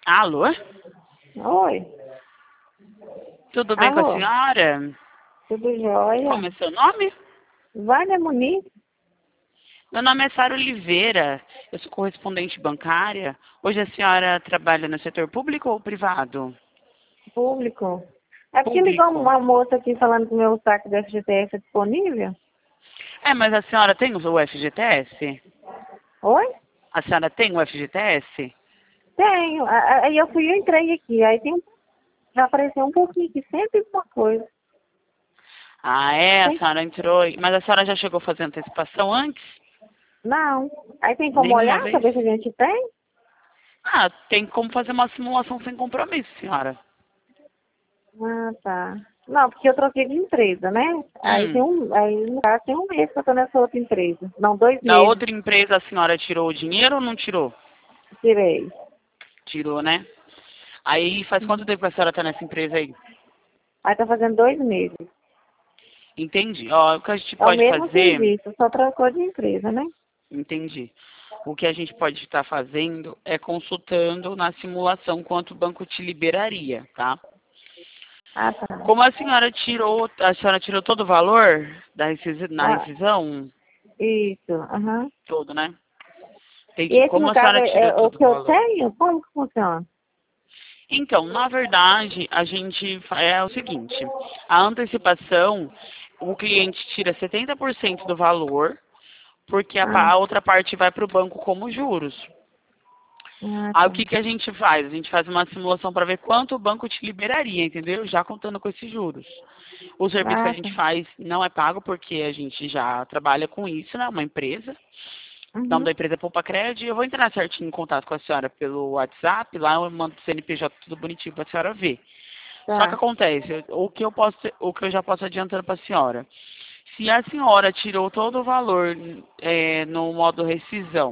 Alô? Oi, Tudo bem com a alô, senhora? tudo jóia? Como é seu nome? Vânia Muniz, Meu nome é Sara Oliveira. Eu sou correspondente bancária. Hoje a senhora trabalha no setor público ou privado? público. É porque ligou Público. uma moça aqui falando que o meu saque do FGTS é disponível? É, mas a senhora tem o FGTS? Oi? A senhora tem o FGTS? Tenho. Aí eu entrei aqui, aí já apareceu um pouquinho aqui, sempre uma coisa. Ah, é? A Tem, senhora entrou. Mas a senhora já chegou a fazer antecipação antes? não. Aí tem como Nenhuma olhar, vez? saber se a gente tem? Ah, tem como fazer uma simulação sem compromisso, senhora. Ah, tá. Não, porque eu troquei de empresa, né? Hum. Aí no caso tem um mês que eu tô nessa outra empresa. Não, 2 Da meses, outra empresa a senhora tirou o dinheiro ou não tirou? tirei. Tirou, né? Aí faz quanto tempo que a senhora tá nessa empresa aí? Aí tá fazendo 2 meses. Entendi. Ó, o que a gente É o pode mesmo fazer, serviço, só trocou de empresa, né? entendi. O que a gente pode estar fazendo é consultando na simulação quanto o banco te liberaria, tá? Ah, tá. Como a senhora tirou todo o valor na Ah, rescisão, isso, aham. todo, né? E Entendi. esse, Como no a caso, senhora tirou é o todo o que eu valor? tenho? Como que funciona? Então, na verdade, é o seguinte, a antecipação, o cliente tira 70% do valor, porque Ah, a outra parte vai para o banco como juros. Aí o tá. que a gente faz? A gente faz uma simulação para ver quanto o banco te liberaria, entendeu? Já contando com esses juros. O serviço que a Ah, tá. gente faz não é pago porque a gente já trabalha com isso, né? Uma empresa. O nome Uhum. da empresa é Poupa Cred. Eu vou entrar certinho em contato com a senhora pelo WhatsApp. Lá eu mando o CNPJ tudo bonitinho para a senhora ver. Só que Tá. acontece, o que eu já posso adiantando para a senhora. Se a senhora tirou todo o valor no modo rescisão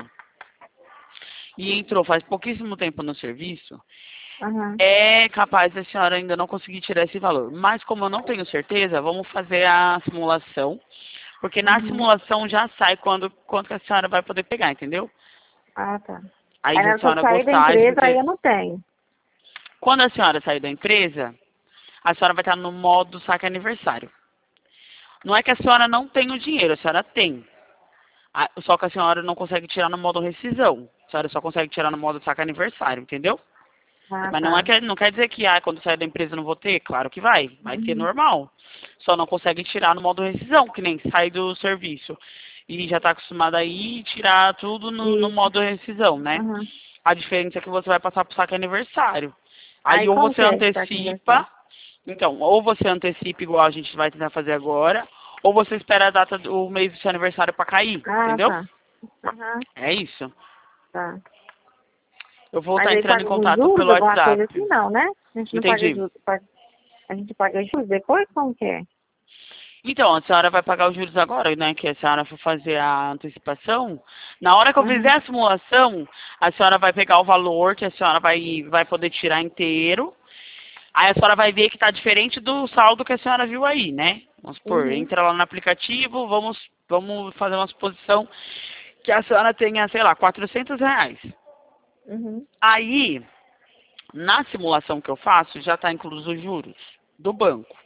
e entrou faz pouquíssimo tempo no serviço, Aham. é capaz da senhora ainda não conseguir tirar esse valor. Mas como eu não tenho certeza, vamos fazer a simulação, porque na Uhum. simulação já sai quanto que a senhora vai poder pegar, entendeu? Ah, tá. Aí Aí se na a hora que eu senhora sair da gostar de empresa, aí fazer. eu não tenho. Quando a senhora sair da empresa, a senhora vai estar no modo saque aniversário. Não é que a senhora não tem o dinheiro, a senhora tem. Só que a senhora não consegue tirar no modo rescisão. A senhora só consegue tirar no modo saque aniversário, entendeu? Ah, Mas tá. não quer dizer que quando sair da empresa eu não vou ter. Claro que vai. Vai ter Uhum. normal. Só não consegue tirar no modo rescisão, que nem sai do serviço. E já está acostumado aí tirar tudo no Isso. modo rescisão, né? Aham. A diferença é que você vai passar pro saque aniversário. Aí Aí ou como você que é esse saque antecipa, aniversário? então, ou você antecipa igual a gente vai tentar fazer agora, ou você espera a data do mês do seu aniversário para cair, Ah, entendeu? tá. Aham. É isso. Tá. Eu vou Mas estar aí entrando em paga alguns contato juros, pelo alguma coisa WhatsApp. assim, não, né? A gente não paga Entendi. juros. A gente paga juros depois? Como que é? Então, a senhora vai pagar os juros agora, né? Que a senhora for fazer a antecipação. Na hora que eu fizer Aham. a simulação, a senhora vai pegar o valor que a senhora vai poder tirar inteiro. Aí a senhora vai ver que está diferente do saldo que a senhora viu aí, né? Vamos supor, Uhum. entra lá no aplicativo, vamos fazer uma suposição que a senhora tenha, sei lá, R$ 400. Uhum. Aí, na simulação que eu faço, já está incluso os juros do banco.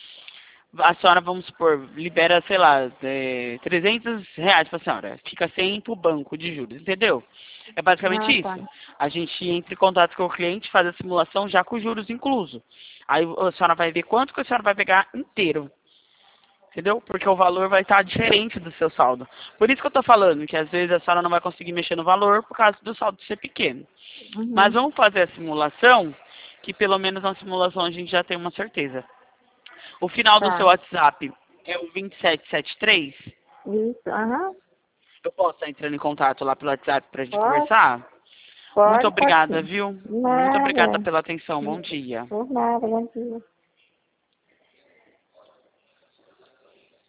A senhora, vamos supor, libera, sei lá, R$ 300 para a senhora. Fica 100 para o banco de juros, entendeu? É Ah, basicamente tá. isso. A gente entra em contato com o cliente, faz a simulação já com os juros incluso. Aí a senhora vai ver quanto que a senhora vai pegar inteiro. Entendeu? Porque o valor vai estar diferente do seu saldo. Por isso que eu estou falando que às vezes a senhora não vai conseguir mexer no valor por causa do saldo ser pequeno. Mas Uhum. vamos fazer a simulação, que pelo menos na simulação a gente já tem uma certeza. O final do seu Tá. WhatsApp é o 2773. Isso. Aham. Eu posso estar entrando em contato lá pelo WhatsApp para a gente Pode, conversar? Muito pode obrigada, sim. viu? Muito obrigada Nada. pela atenção. Bom dia. Por nada, bom dia.